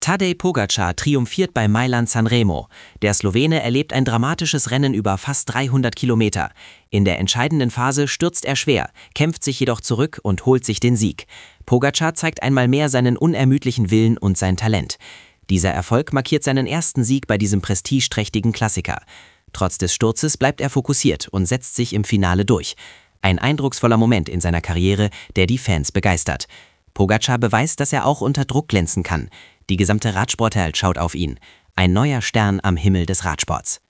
Tadej Pogačar triumphiert bei Mailand-Sanremo. Der Slowene erlebt ein dramatisches Rennen über fast 300 Kilometer. In der entscheidenden Phase stürzt er schwer, kämpft sich jedoch zurück und holt sich den Sieg. Pogačar zeigt einmal mehr seinen unermüdlichen Willen und sein Talent. Dieser Erfolg markiert seinen ersten Sieg bei diesem prestigeträchtigen Klassiker. Trotz des Sturzes bleibt er fokussiert und setzt sich im Finale durch. Ein eindrucksvoller Moment in seiner Karriere, der die Fans begeistert. Pogačar beweist, dass er auch unter Druck glänzen kann. Die gesamte Radsportwelt schaut auf ihn. Ein neuer Stern am Himmel des Radsports.